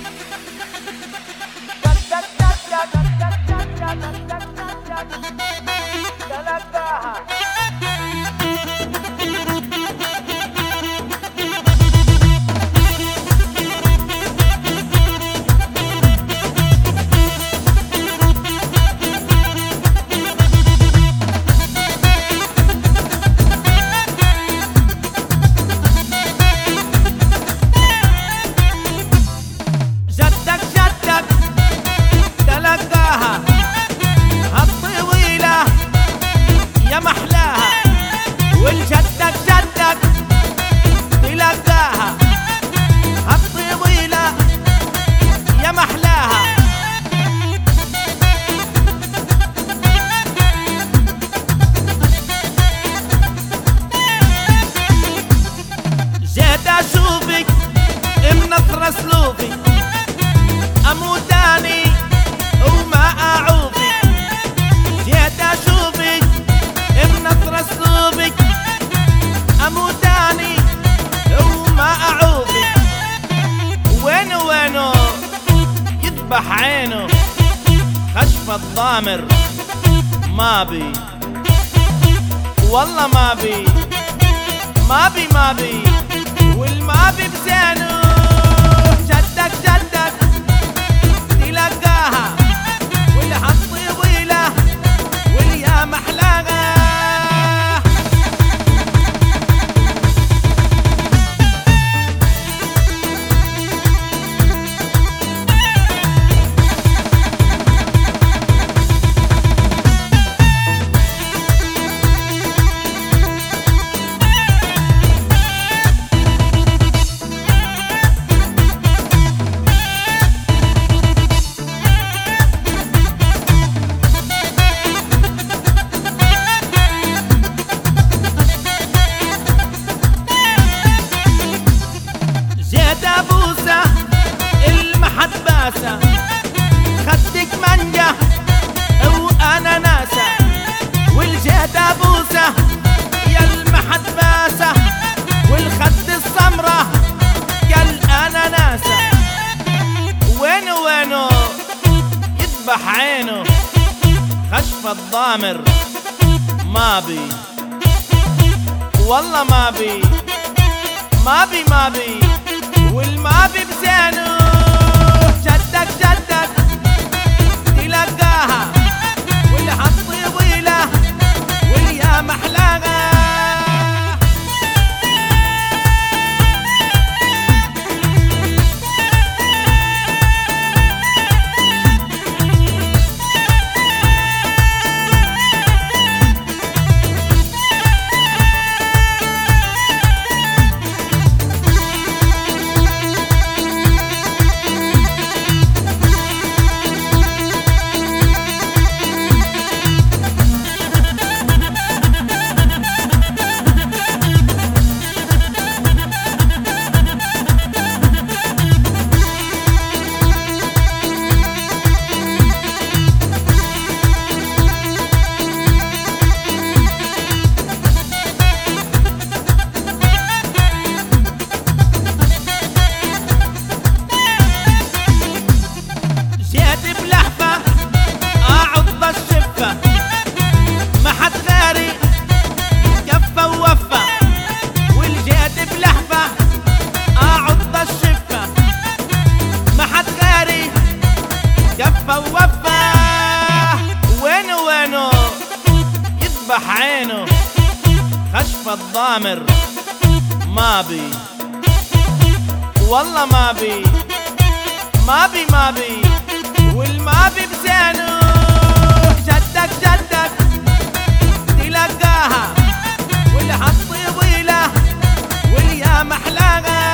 اشوفك منطر اسلوبي اموتاني وما اعوفك، جيت اشوفك منطر اسلوبك اموتاني وما اعوفك، وينه يذبح عينه خشف الضامر، ما بي والله ما بي والما بي بزينه، جدك تلقاها واللي حطيبي له واللي يا محلاها. بوسة المحد باسة خدك منجة وانا ناسة، والجيت بوسة يا المحد باسة والخد السمرة قال انا ناسة، وينه يذبح عينه خشف الضامر، ما بي والله ما بي والما بي بزينه، جدك تلقاها واللي حطيبي له واللي يا محلاها. وينه يذبح عينه خشف الضامر، ما بي والله ما بي والما بي بزينه، جدك تلقاها واللي حطيبي له واللي يا محلاها.